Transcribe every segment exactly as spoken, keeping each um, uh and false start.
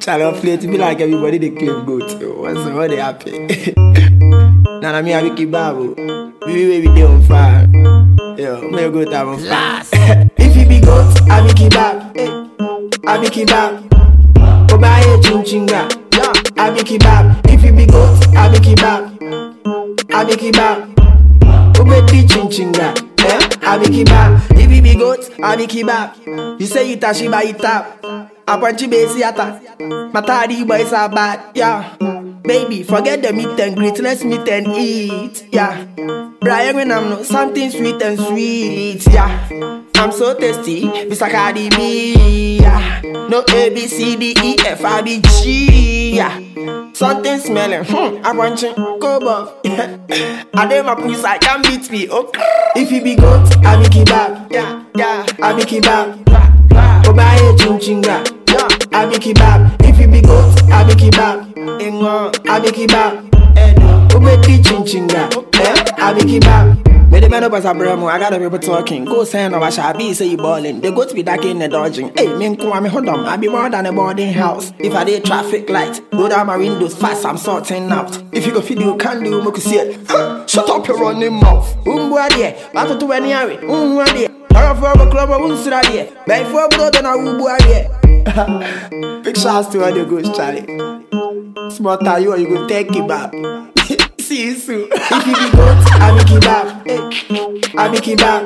Channel play to be like everybody they claim goat. What's what they happen? Nana me have kebab. Baby baby they on fire. Yo, me go to on fire. If you be goat, I be kebab. I be kebab. Obaye chinchinga. I be kebab. If you be goat, I be kebab. I be kebab. Obeti chinchinga. I be kebab. If you be goat, I be kebab. You say you tashi by it up. I want you base yata. Matadi boys are bad, yeah. Baby, forget the meat and greet, let's meet and eat, yeah. Brian when I'm not something sweet and sweet, yeah. I'm so tasty, Mister Cardi B, yeah. No A B C D E F I B G, yeah. Something smelling, hmm, I want you, go above. I dare my police, I can't beat me, okay. If you be goat, I be kebab, yeah, yeah. I be kebab. Obaye chinchinga, I be kebab. If you be goat, I be kebab. I be kebab. Obeti chinchinga, I be kebab. But the man up as a bremo, I got a people talking. Go send over Shabi, say you ballin'. They go to be dark in the dodging. Hey, me come me hold on. I be more than a boarding house. If I did traffic light, go down my windows fast, I'm sorting out. If you go feed you can do, make you see it. Shut up your running mouth. Umbu adie, battle to any area. Umbu adie. Or for a club of Unsuradie. By four brother and I will boy. Big shots to all the ghost, Charlie. Smart are you or you go take kebab. See you soon. If you be goat, I be kebab. I be kebab.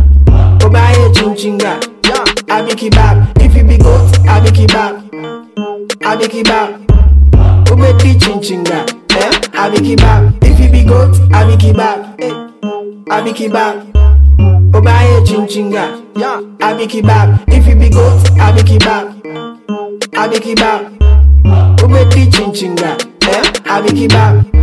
Obaye chinchinga. I be kebab. If you be goat, I be kebab. I be kebab. Obeti chinchinga. I be kebab. If you be goat, I be kebab. I be kebab. Obaye chinchinga, yeah, I be kebab. If you be goat, I be kebab. I be kebab. Obeti chinchinga, yeah, I be kebab.